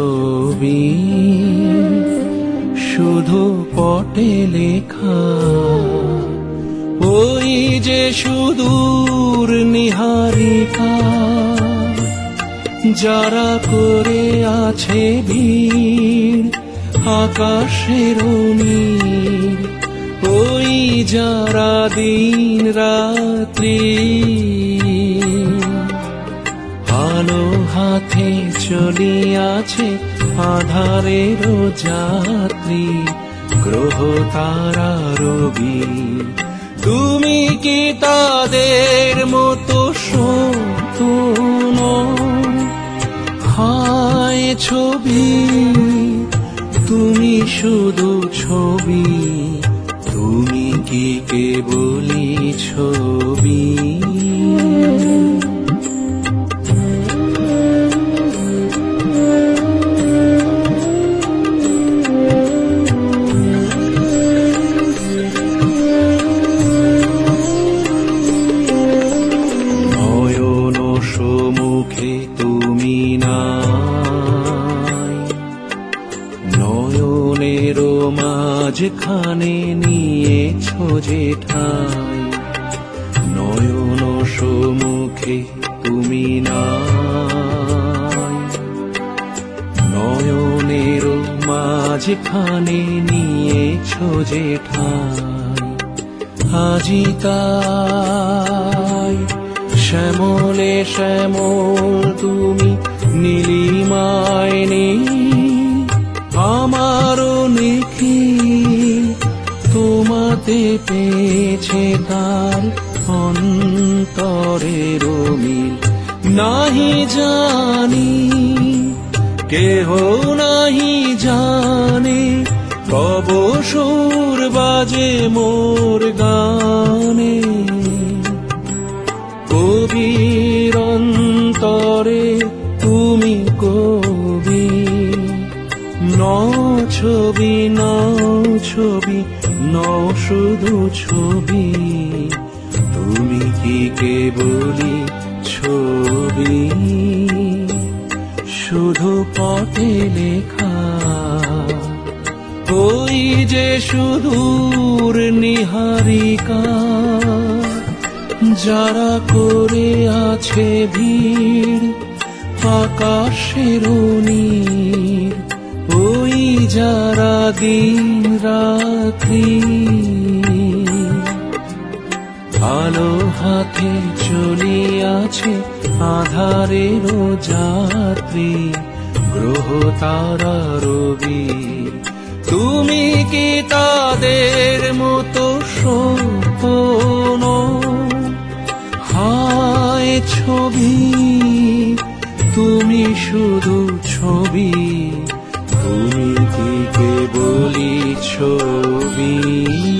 ছবি শুধু পটে লেখা, ওই যে সুদূর নিহারিকা যারা করে আছে ভিড় আকাশের নীল, ওই যারা দিন রাত্রি আলো হাতে চলিয়াছে আধারের যাত্রী গ্রহ তারা রবি। তুমি কি তাদের মতো শোন? হায় ছবি, তুমি শুধু ছবি, তুমি কি কেবলই ছবি? নয়ন সম্মুখে তুমি নাই, নয়নের মাঝখানে নিয়েছ যে ঠাই। নয়ন সম্মুখে তুমি নাই, নয়নের মাঝখানে নিয়েছ যে ঠাই। আজি তাই শ্যামলে শ্যামল তুমি নীলিমায় নীল, আমারও নিখিল তোমাতে পেয়েছে তার অন্তরের মিল। নাহি জানি কেহ নাহি জানে, কব সুর বাজে মোর গানে। কবির অন্তরে তুমি কবি, নও ছবি নও ছবি নও শুধু ছবি, তুমি কি কেবলই ছবি শুধু পটে লেখা, ওই যে সুদূর নিহারিকা যারা করে আছে ভিড় আকাশের নীল, ওই যারা দিন রাত্রি আলো হাতে চলিয়াছে আধারের যাত্রী গ্রহ তারা রবি। তুমি কি তাদের মতো শোন? হায় ছবি, তুমি শুধু ছবি, তুমি কি কেবলই ছবি?